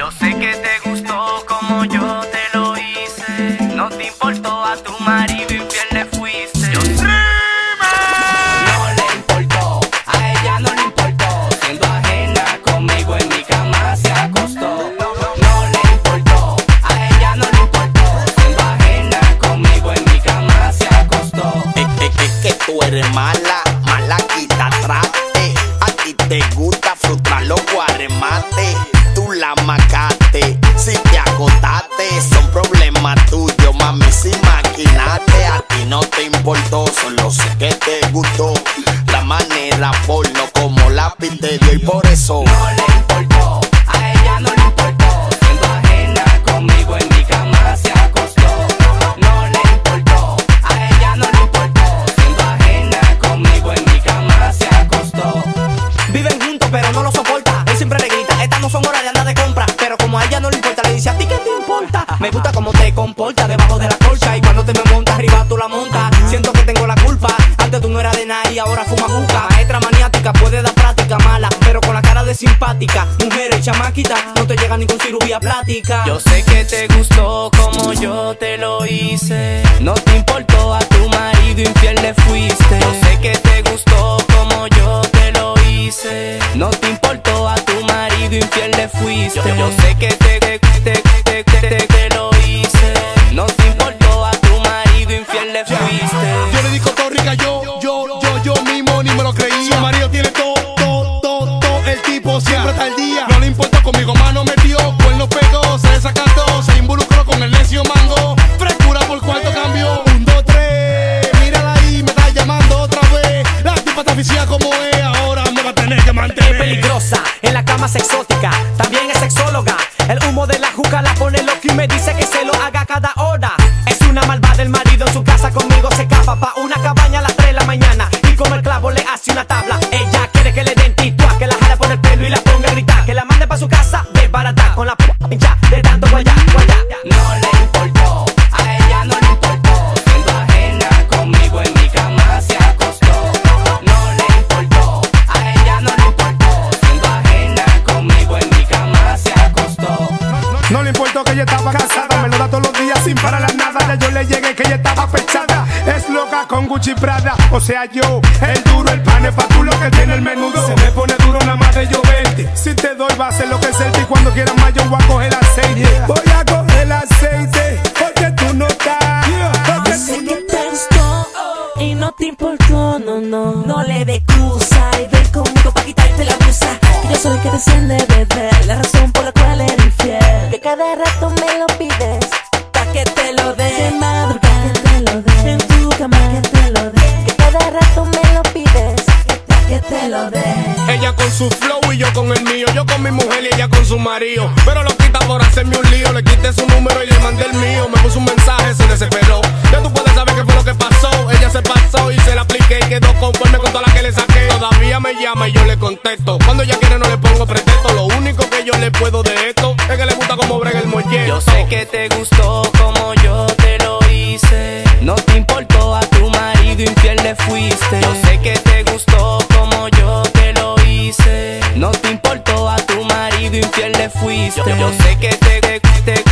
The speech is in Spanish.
Yo sé que te gustó como yo te lo hice. No te importó, a tu marido infiel le fuiste. Yo sé. No le importó, a ella no le importó. Siendo ajena conmigo en mi cama se acostó. No le importó, a ella no le importó. Siendo ajena conmigo en mi cama se acostó. Es que tú eres mala, mala quita trate. A ti te gusta frustrar los guaremates. Tú la macaste, si te agotaste, son problemas tuyos, mami, si maquinaste. A ti no te importó, solo sé que te gustó la manera porno como la te dio y por eso no le importó, a ella no le importó. Siendo ajena conmigo en mi cama se acostó. No le importó, a ella no le importó. Siendo ajena conmigo en mi cama se acostó. Viven juntos pero no lo soporta. Él siempre le grita, estas no son horas de andar de compra. Pero como a ella no le importa, le dice, ¿a ti qué te importa? Me gusta cómo te comportas debajo de la colcha. Y cuando te me montas arriba tú la montas. Siento que tengo la culpa. Antes tú no eras de nada y ahora fumas juca. Maestra maniática, puede dar práctica mala, pero con la cara de simpática. Mujeres chamaquita, no te llega ni con cirugía plástica. Yo sé que te gustó como yo te lo hice. No te importó, a tu marido infiel le fuiste. Yo sé que te gustó como yo te lo hice. No te importó, a tu marido infiel le fuiste. Yo sé que te lo hice. No te importó, a tu marido infiel le fuiste. Yo le di cotorrica, yo mismo ni me lo creía. Su marido tiene todo, el tipo siempre está al día. No le importa conmigo, mano metió, cuerno pegó, se desacató, se involucró con el necio mango. Frescura por cuarto cambio. 1, 2, 3, mírala ahí, me está llamando otra vez. La tipa está oficial como es, ahora me va a tener que mantener. Es peligrosa, en la cama es exótica, también es sexóloga. El humo de la juca la pone loca y me dice que se lo haga cada hora. Es una malvada, el marido en su casa conmigo se escapa pa' una cabaña a las 3 de la mañana. Y como el clavo le hace una tabla. Ella quiere que le den titua, que la jala por el pelo y la ponga a gritar. Que la mande pa' su casa de barata, con la pincha de tanto guayá. No le importó, a ella no le importó. Siendo ajena conmigo en mi cama se acostó. No le importó, a ella no le importó. Siendo ajena conmigo en mi cama se acostó. No le importó que ella estaba casada, me lo da todos los días sin parar la nada. Ya yo le llegué que ella estaba pechada, es loca con Gucci Prada. O sea yo, el duro, el pan es pa' tú lo que tiene el menudo. Se me pone duro nada más de yo verte. Si te doy va a ser lo que es el y cuando quieras más yo voy a coger aceite. Voy a coger aceite, porque tú no estás. Yo sé que te gustó y no te importó, no le dé excusa y ven conmigo pa' quitarte la blusa. Yo soy el que desciende, bebé, la razón por la cual eres infiel. Que cada rato me lo pides, pa' que te lo dé. De madrugada, que te lo dé. En tu cama, que te lo dé. Que cada rato me lo pides, pa' que te lo dé. Ella con su flow y yo con el mío. Yo con mi mujer y ella con su marido. Pero lo quita por hacerme un lío. Le quité su número y le mandé el mío. Me puso un mensaje, se desesperó. Ya tú puedes saber qué fue lo que pasó. Ella se pasó y se la apliqué y quedó conforme con toda la que le saqué. Todavía me llama y yo le contesto. Cuando ella quiere no le pongo pretexto. Lo único que yo le puedo de esto es que le gusta como brega el molleto. Yo sé que te gustó como yo te lo hice. No te importó, a tu marido infiel le fuiste. Yo sé que te gustó como yo te lo hice. No te importó, a tu marido infiel le fuiste. Yo sé que te